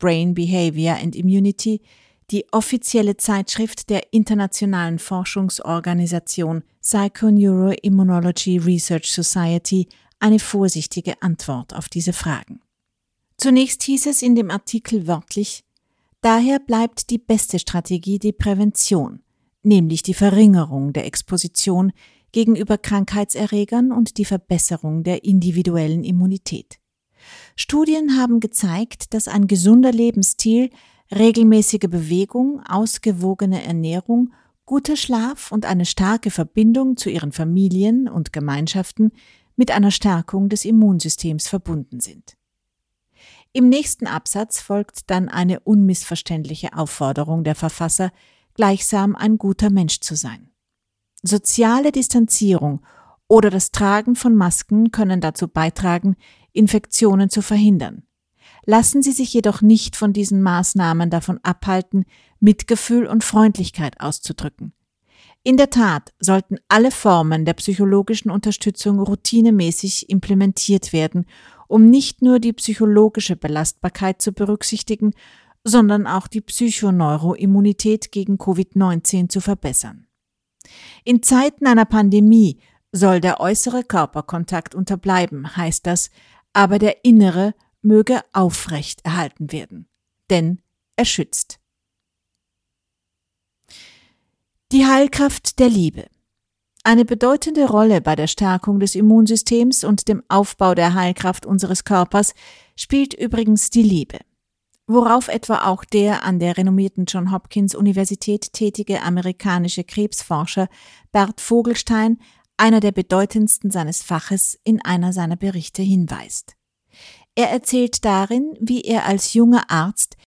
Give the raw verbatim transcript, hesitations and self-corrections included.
Brain Behavior and Immunity, die offizielle Zeitschrift der internationalen Forschungsorganisation Psychoneuroimmunology Research Society, eine vorsichtige Antwort auf diese Fragen. Zunächst hieß es in dem Artikel wörtlich: Daher bleibt die beste Strategie die Prävention, nämlich die Verringerung der Exposition gegenüber Krankheitserregern und die Verbesserung der individuellen Immunität. Studien haben gezeigt, dass ein gesunder Lebensstil, regelmäßige Bewegung, ausgewogene Ernährung, guter Schlaf und eine starke Verbindung zu ihren Familien und Gemeinschaften mit einer Stärkung des Immunsystems verbunden sind. Im nächsten Absatz folgt dann eine unmissverständliche Aufforderung der Verfasser, gleichsam ein guter Mensch zu sein. Soziale Distanzierung oder das Tragen von Masken können dazu beitragen, Infektionen zu verhindern. Lassen Sie sich jedoch nicht von diesen Maßnahmen davon abhalten, Mitgefühl und Freundlichkeit auszudrücken. In der Tat sollten alle Formen der psychologischen Unterstützung routinemäßig implementiert werden, um nicht nur die psychologische Belastbarkeit zu berücksichtigen, sondern auch die Psychoneuroimmunität gegen Covid neunzehn zu verbessern. In Zeiten einer Pandemie soll der äußere Körperkontakt unterbleiben, heißt das, aber der innere möge aufrecht erhalten werden, denn er schützt. Die Heilkraft der Liebe. Eine bedeutende Rolle bei der Stärkung des Immunsystems und dem Aufbau der Heilkraft unseres Körpers spielt übrigens die Liebe, worauf etwa auch der an der renommierten Johns Hopkins Universität tätige amerikanische Krebsforscher Bert Vogelstein, einer der bedeutendsten seines Faches, in einer seiner Berichte hinweist. Er erzählt darin, wie er als junger Arzt